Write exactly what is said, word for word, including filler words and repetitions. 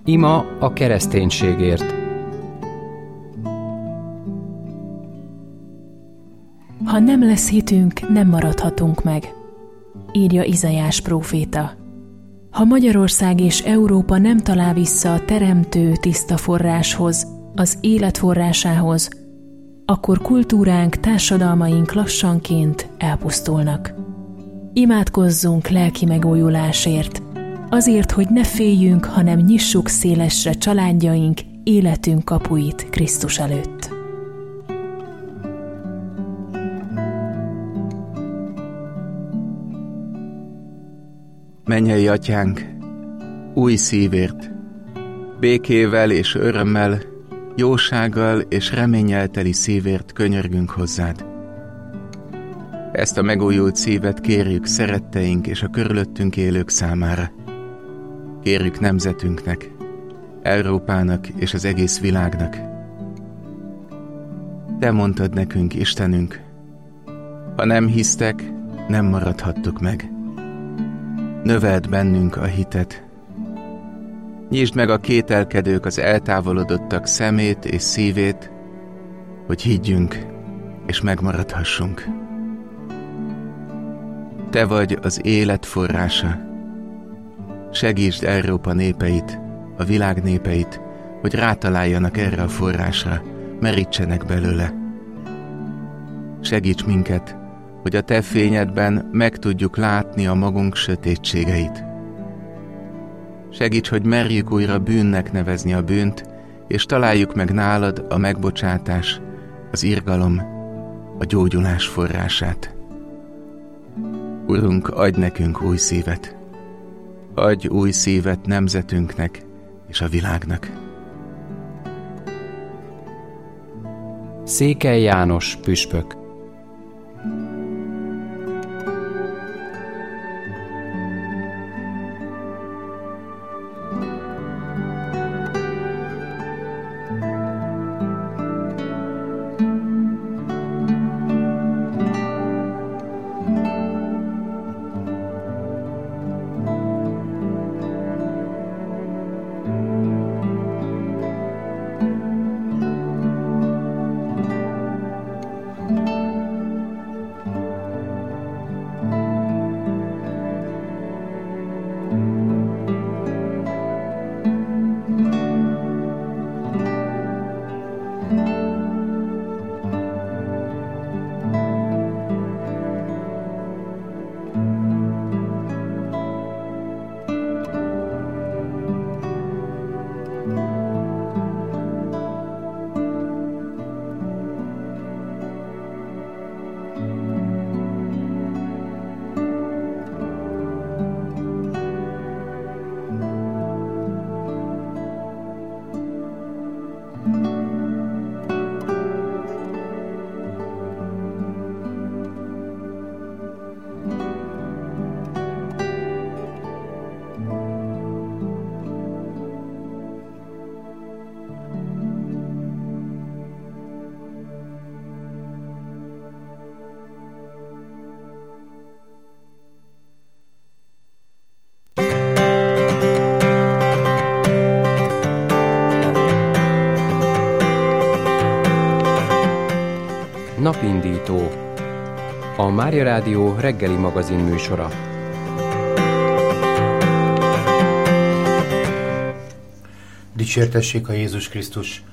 Ima a kereszténységért. Ha nem lesz hitünk, nem maradhatunk meg, írja Izaiás próféta. Ha Magyarország és Európa nem talál vissza a teremtő tiszta forráshoz, az élet forrásához, akkor kultúránk, társadalmaink lassanként elpusztulnak. Imádkozzunk lelki megújulásért, azért, hogy ne féljünk, hanem nyissuk szélesre családjaink, életünk kapuit Krisztus előtt. Mennyei Atyánk, új szívért, békével és örömmel, jósággal és reménnyel teli szívért könyörgünk hozzád. Ezt a megújult szívet kérjük szeretteink és a körülöttünk élők számára. Kérjük nemzetünknek, Európának és az egész világnak. Te mondtad nekünk, Istenünk, ha nem hisztek, nem maradhattok meg. Növeld bennünk a hitet. Nyisd meg a kételkedők, az eltávolodottak szemét és szívét, hogy higgyünk és megmaradhassunk. Te vagy az élet forrása. Segítsd Európa népeit, a világ népeit, hogy rátaláljanak erre a forrásra, merítsenek belőle. Segíts minket, hogy a Te fényedben meg tudjuk látni a magunk sötétségeit. Segíts, hogy merjük újra bűnnek nevezni a bűnt, és találjuk meg nálad a megbocsátás, az irgalom, a gyógyulás forrását. Urunk, adj nekünk új szívet. Adj új szívet nemzetünknek és a világnak. Székely János püspök. Napindító, a Mária Rádió reggeli magazin műsora. Dicsértessék a Jézus Krisztus!